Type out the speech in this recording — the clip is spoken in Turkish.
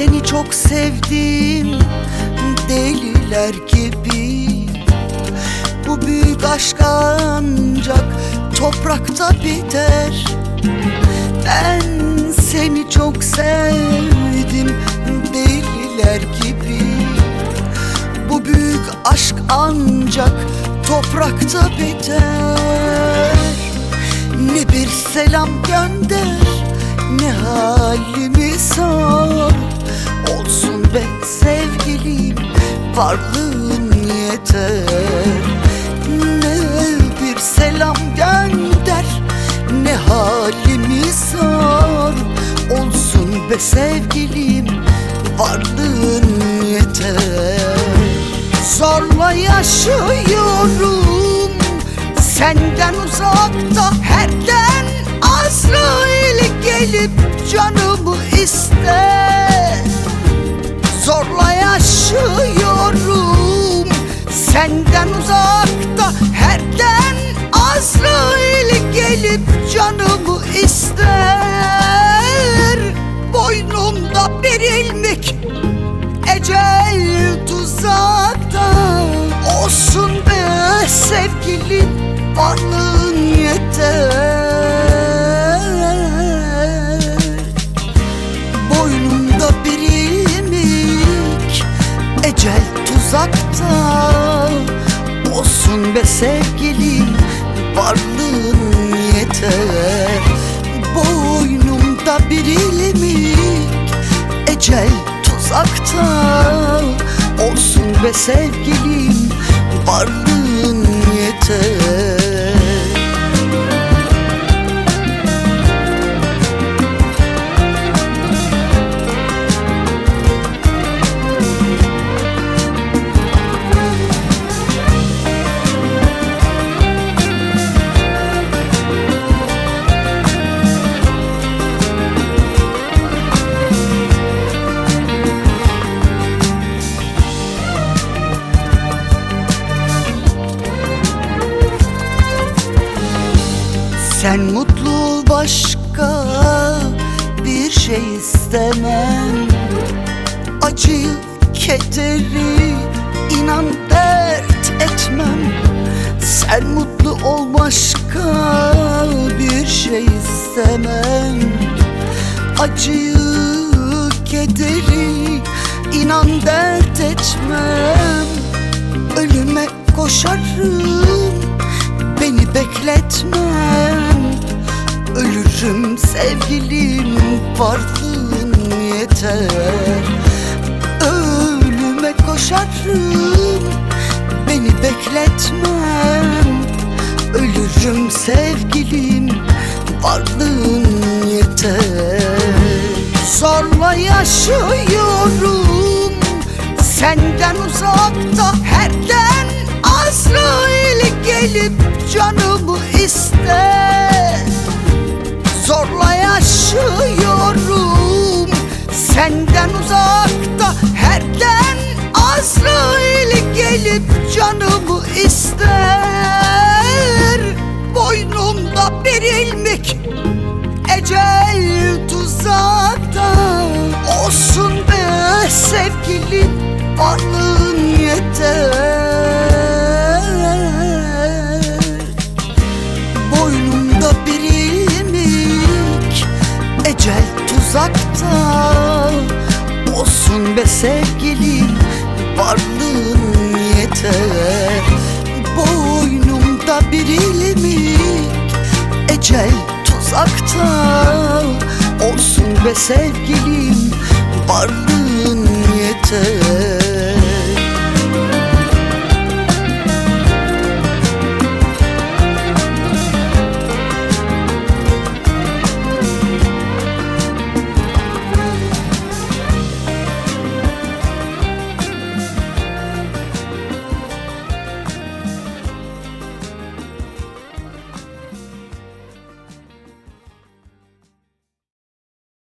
seni çok sevdim deliler gibi. Bu büyük aşk ancak toprakta biter. Ben seni çok sevdim deliler gibi. Bu büyük aşk ancak toprakta biter. Ne bir selam gönder, ne halimi sor. Olsun be sevgilim, varlığın yeter. Ne bir selam gönder, ne halimi sor. Olsun be sevgilim, varlığın yeter. Zorla yaşıyorum senden uzakta, herden Azrail gelip canımı ister. Zorla yaşıyorum senden uzakta, herden Azrail gelip canımı ister. Boynumda bir ilmek ecel tuzakta. Olsun be sevgilim, varlığın yeter. Boynumda bir ilmek ecel tuzakta. Olsun be sevgilim, varlığın yeter. Boynumda bir ilmek ecel tuzakta. Olsun be sevgilim, varlığın yeter. Sen mutlu ol, başka bir şey istemem. Acıyı, kederi inan dert etmem. Sen mutlu ol, başka bir şey istemem. Acıyı, kederi inan dert etmem. Ölüme koşarım, beni bekletmem. Ölürüm sevgilim, varlığın yeter. Ölüme koşarım, beni bekletmem. Ölürüm sevgilim, varlığın yeter. Zorla yaşıyorum senden uzakta, herden Azrail gelip canımı ister. Zorla yaşıyorum senden uzakta, herden Azrail gelip canımı ister. Boynumda bir ilmek ecel tuzakta. Olsun be sevgilim, varlığın yeter. Boynumda bir ilmek ecel tuzakta. Olsun be sevgilim, varlığın yeter. Boynumda bir ilmek ecel tuzakta. Olsun be sevgilim, varlığın yeter.